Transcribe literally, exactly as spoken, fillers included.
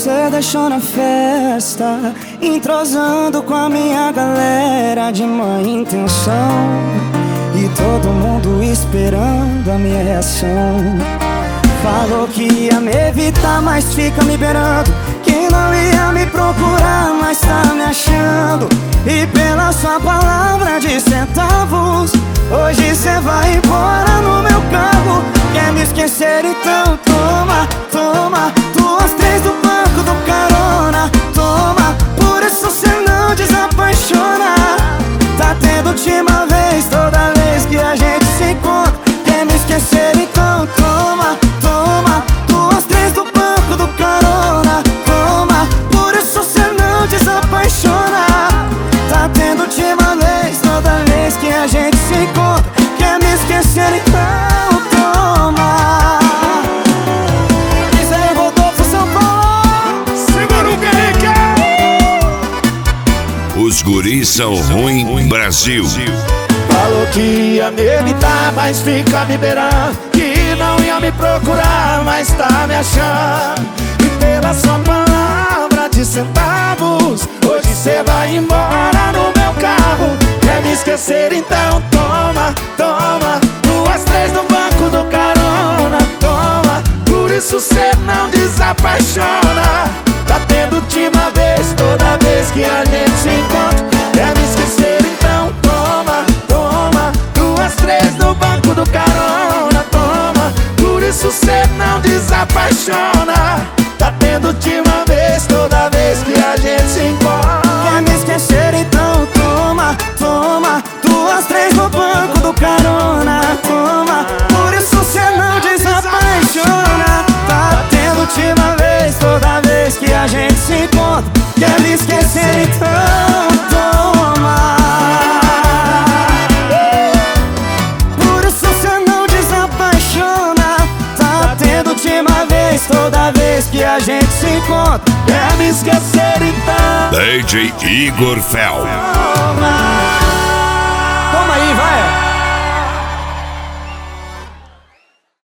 você deixou na festa, entrosando com a minha galera de má intenção, e todo mundo esperando a minha reação. Falou que ia me evitar, mas fica me beirando, que não ia me procurar, mas tá me achando. E pela sua palavra de centavos, hoje cê vai embora no meu carro. Quer me esquecer? Então toma, toma duas, três do banco do carona. Toma, por isso cê não desapaixona. Tá tendo última vez, toda vez que a gente se encontra. Quer me esquecer? Então toma, toma duas, três do banco do carona. Toma, por isso cê não desapaixona. Tá tendo última vez, toda vez que a gente se encontra. Quer me esquecer? Então toma. Isso aí, voltou pro São Paulo. Segura o Guerreiro. Os guris são ruim, Brasil. Falou que ia me evitar, mas fica me beirando, que não ia me procurar, mas tá me achando. E pela sua palavra de centavos, hoje cê vai embora no meu carro. Quer me esquecer? Então toma, toma duas, três no banco do carona. Toma, por isso cê não desapaixona. Tá tendo última vez, toda vez que a gente se encontra. Quer me esquecer? Então toma, toma duas, três no banco do carona. Toma, por isso cê não desapaixona. Tá tendo última vez, toda vez que a gente se encontra. Quer me esquecer? Então toma, toma duas, três no banco do carona. Toma, por isso cê não desapaixona. Tá tendo última vez, toda vez que a gente se encontra. Quer me esquecer? Então toma. Por isso cê não desapaixona. Tá tendo última vez, toda vez que a gente se encontra. Quer me esquecer? Então D J Igor Fel. Toma.